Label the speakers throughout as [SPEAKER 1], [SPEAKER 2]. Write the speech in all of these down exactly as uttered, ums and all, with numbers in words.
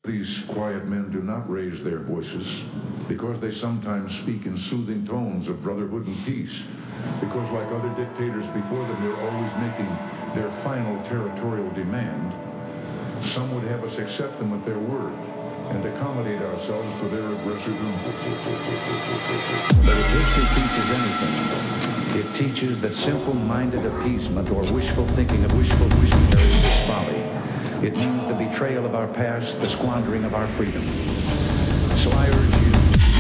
[SPEAKER 1] These quiet men do not raise their voices because they sometimes speak in soothing tones of brotherhood and peace, because like other dictators before them, they're always making their final territorial demand. Some would have us accept them at their word and accommodate ourselves to their aggressive impulses.
[SPEAKER 2] But if history teaches anything, it teaches that simple-minded appeasement or wishful thinking of wishful wishing is folly. It means the betrayal of our past, the squandering of our freedom. So I urge you,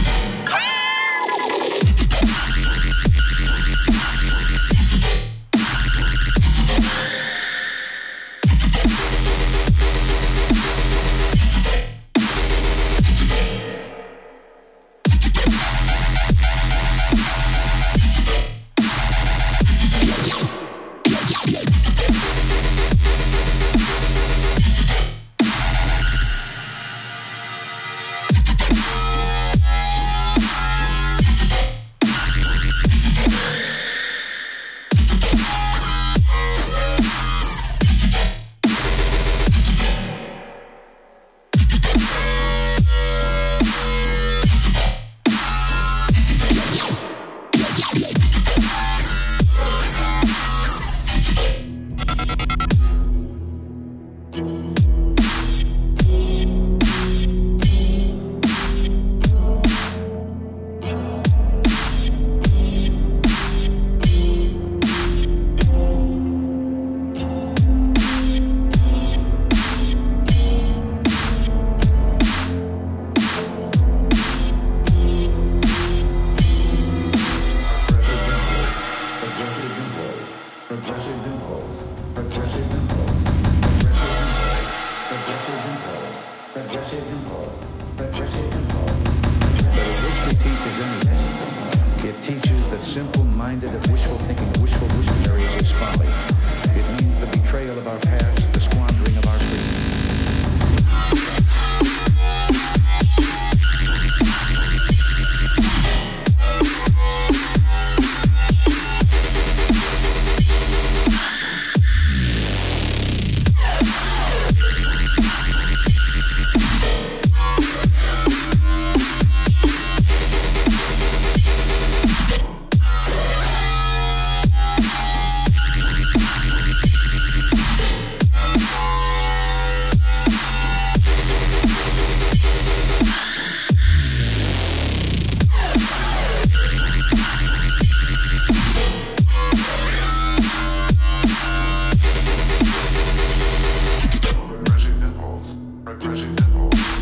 [SPEAKER 2] simple-minded of wishful thinking, of wishful wishing is folly. It means the betrayal of our past, the squandering of our freedom. Progressive impulse.